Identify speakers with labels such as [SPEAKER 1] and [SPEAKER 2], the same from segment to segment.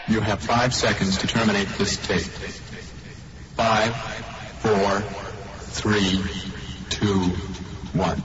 [SPEAKER 1] You have 5 seconds to terminate this tape. 5, 4, 3, 2, 1.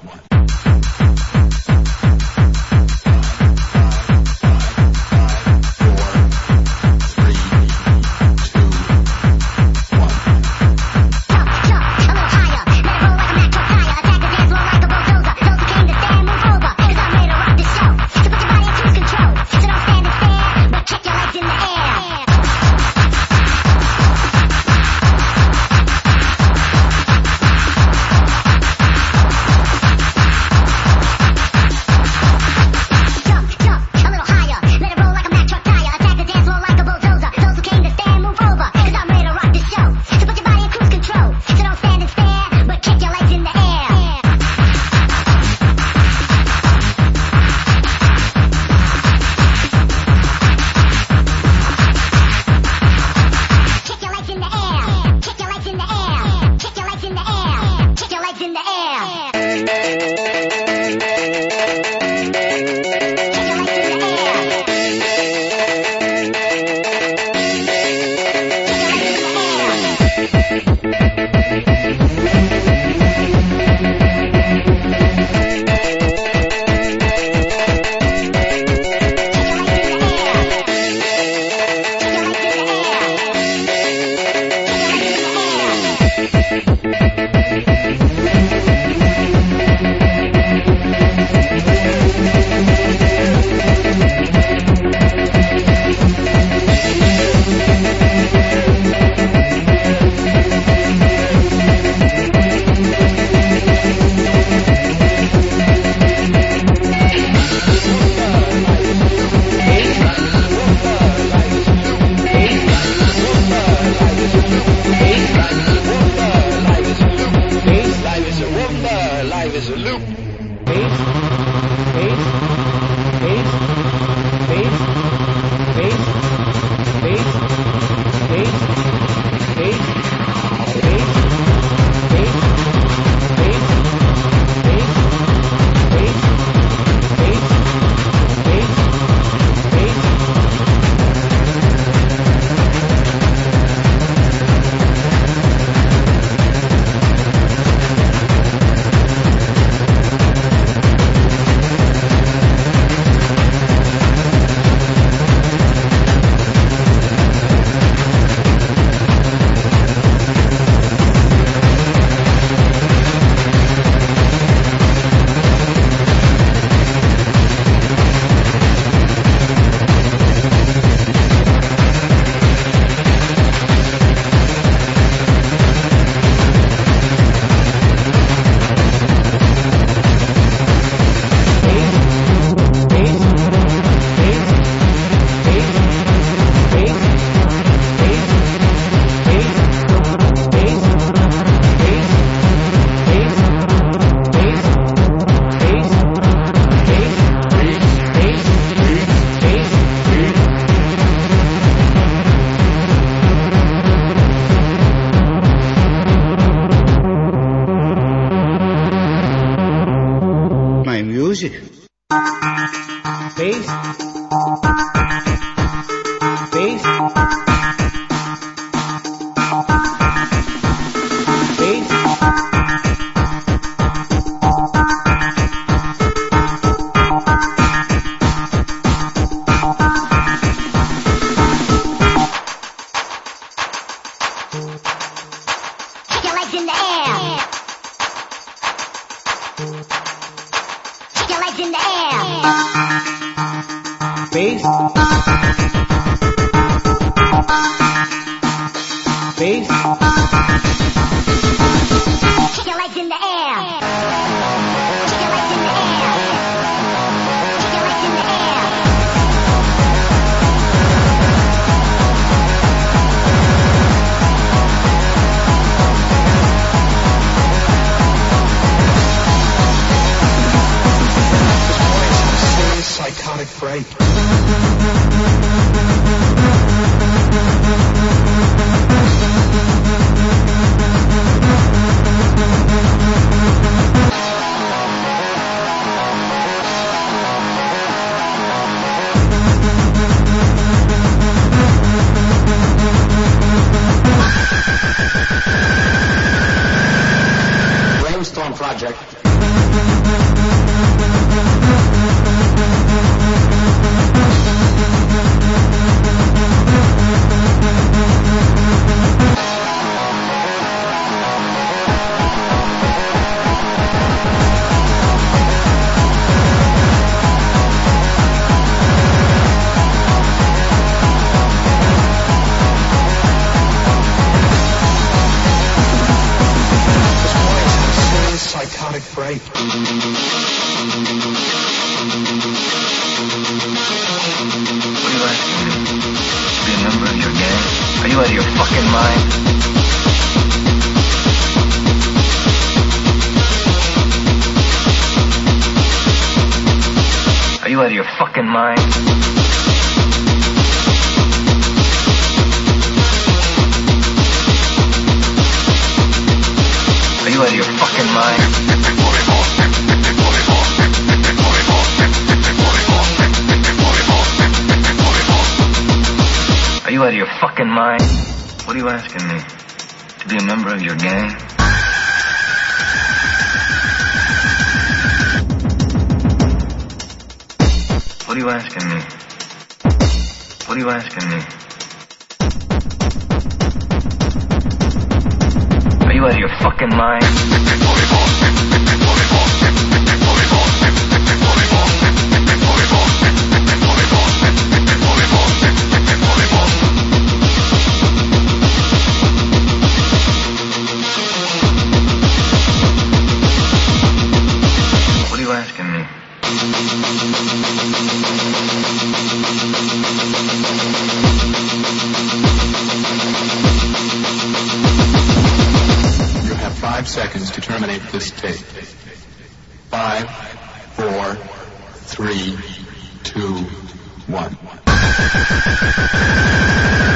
[SPEAKER 2] Are you out of your fucking mind? Are you out of your fucking mind? Are you out of your fucking mind? Are you out of your fucking mind? What are you asking me? To be a member of your gang? What are you asking me? What are you asking me? Are you out of your fucking mind? What are you asking me?
[SPEAKER 1] You have 5 seconds to terminate this tape. 5, 4, 3, 2, 1.